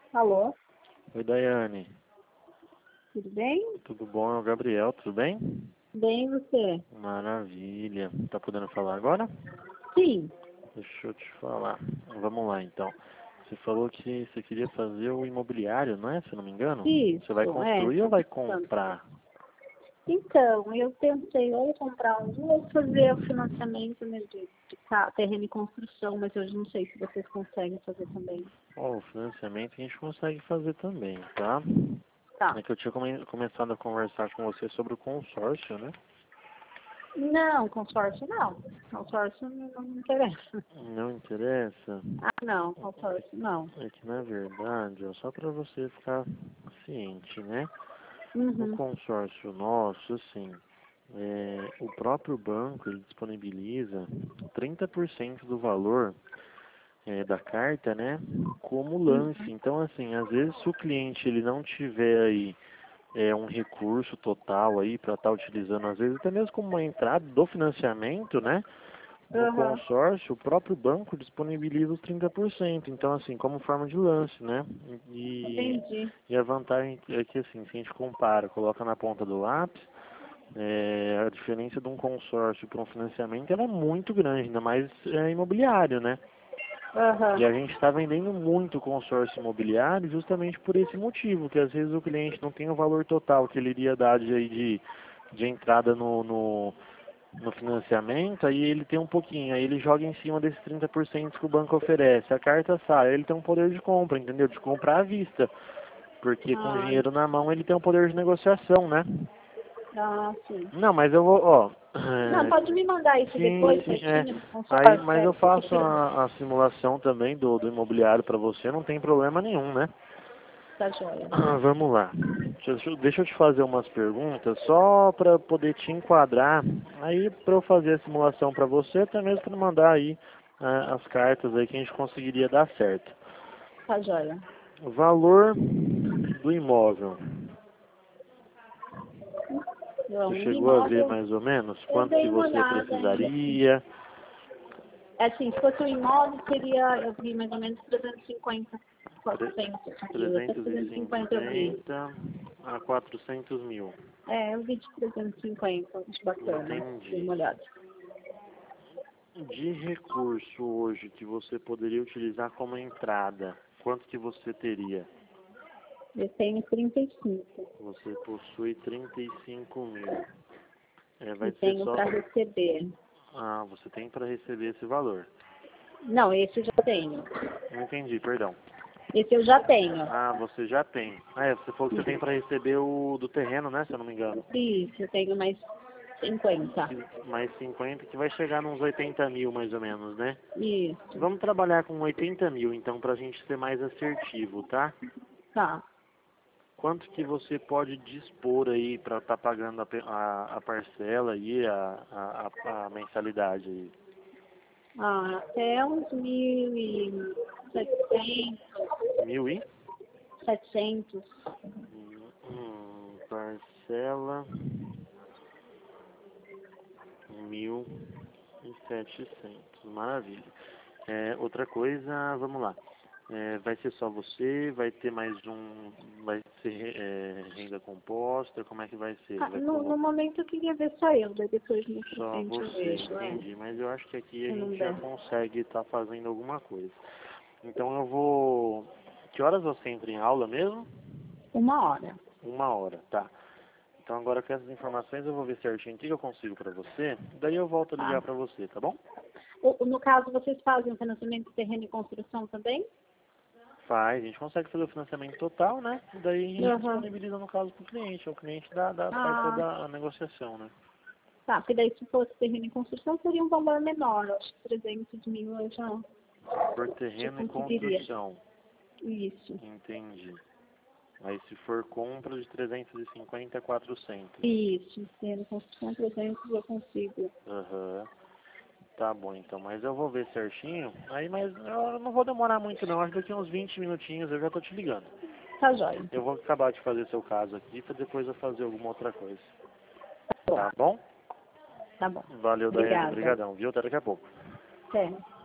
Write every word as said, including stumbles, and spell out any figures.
Alô, Oi, Daiane. tudo bem? Tudo bom? É o Gabriel, tudo bem? Bem, e você? Maravilha. Tá podendo falar agora? Sim, Deixa eu te falar. Vamos lá, então. Você falou que você queria fazer o imobiliário, não é? Se eu não me engano. Você vai isso, é. construir ou Tô vai pensando. comprar? Então, eu pensei ou comprar um ou fazer o financiamento, né, de, de ca- terreno em construção, mas eu não sei se vocês conseguem fazer também. Ó, o financiamento a gente consegue fazer também, tá? Tá. É que eu tinha come- começado a conversar com você sobre o consórcio, né? Não, consórcio não. Consórcio não, não me interessa. Não interessa? Ah, não, consórcio não. É que na verdade, ó, só para você ficar ciente, né? O Uhum. consórcio nosso, assim, é, o próprio banco ele disponibiliza trinta por cento do valor é, da carta, né, como lance. Uhum. Então, assim, às vezes se o cliente ele não tiver aí é, um recurso total aí para estar utilizando, às vezes até mesmo como uma entrada do financiamento, né, no Aham. consórcio, o próprio banco disponibiliza os trinta por cento. Então, assim, como forma de lance, né? E, Entendi. e a vantagem é que, assim, se a gente compara, coloca na ponta do lápis, é, a diferença de um consórcio para um financiamento ela é muito grande, ainda mais é, imobiliário, né? Aham. E a gente está vendendo muito consórcio imobiliário justamente por esse motivo, que às vezes o cliente não tem o valor total que ele iria dar de, aí de, de entrada no, no, no financiamento, aí ele tem um pouquinho, aí ele joga em cima desses trinta por cento que o banco oferece. A carta sai, ele tem um poder de compra, entendeu? De comprar à vista, porque com o Ah, dinheiro na mão ele tem um poder de negociação, né? ah, sim. Não, mas eu vou, ó. Não, é, pode me mandar isso sim, depois, sim, é. certinho, do Aí, consórcio, mas é, eu porque faço por enquanto a, a simulação também do, do imobiliário para você, não tem problema nenhum, né? tá joia. Ah, vamos lá. Deixa, eu- deixa eu te fazer umas perguntas só para poder te enquadrar. Aí, para eu fazer a simulação para você, até mesmo para mandar aí ah, as cartas aí que a gente conseguiria dar certo. Tá joia. O valor do imóvel. Então, Você um chegou a ver imóvel, mais ou menos eu quanto que dei uma você olhada ainda. precisaria? Assim, se fosse um imóvel, seria, eu vi mais ou menos trezentos e cinquenta, Tre- quatrocentos mil, até trezentos e trezentos e cinquenta eu vi. cinquenta a quatrocentos mil. É, eu vi de trezentos e cinquenta, acho bacana, dei Entendi. uma olhada. De recurso hoje que você poderia utilizar como entrada, quanto que você teria? Eu tenho trinta e cinco Você possui trinta e cinco mil. É, e vai ser tenho só. para receber. Ah, você tem para receber esse valor. Não, esse eu já tenho. Não entendi, perdão. Esse eu já tenho. Ah, você já tem. Ah, é, você falou que você tem para receber o do terreno, né? Se eu não me engano. Isso, eu tenho mais cinquenta. Que- Mais cinquenta, que vai chegar nos oitenta mil mais ou menos, né? Isso, Vamos trabalhar com oitenta mil, então, para a gente ser mais assertivo, tá? tá. Quanto que você pode dispor aí para estar pagando a, pe- a, a parcela aí, a, a, a a mensalidade aí? Ah, até uns mil e setecentos, Mil e? setecentos. Hum, hum, parcela mil e setecentos. Maravilha. É, outra coisa, vamos lá. É, vai ser só você? Vai ter mais um? Vai ser é, renda composta? Como é que vai ser? Ah, Vai no, no como momento eu queria ver só eu, daí depois no só frente eu você, vejo, é. entendi. Mas eu acho que aqui a Se não gente já der. consegue estar fazendo alguma coisa. Então eu vou. Que horas você entra em aula mesmo? Uma hora. Uma hora, tá. Então agora com essas informações eu vou ver certinho o que eu consigo pra você. Daí eu volto a ligar Tá. pra você, tá bom? O- no caso, vocês fazem o financiamento de terreno e construção também? Faz, a gente consegue fazer o financiamento total, né? E daí a gente Aham. disponibiliza no caso pro cliente. O cliente dá, dá, faz Ah, toda a negociação, né? tá. Porque daí se fosse terreno e construção seria um valor menor. Acho que trezentos mil eu já, Por já terreno e conseguiria. construção. Isso. Entendi. Aí se for compra de trezentos e cinquenta a quatrocentos. Isso. Terreno e construção trezentos eu consigo. Aham. Tá bom então, mas eu vou ver certinho. Aí, mas eu não vou demorar muito não, acho que daqui uns vinte minutinhos eu já tô te ligando. Tá jóia. Eu vou acabar de fazer seu caso aqui pra depois eu fazer alguma outra coisa. Tá bom. Tá bom? Tá bom. Valeu, Daiane, Obrigada. brigadão, viu? Até daqui a pouco. Até.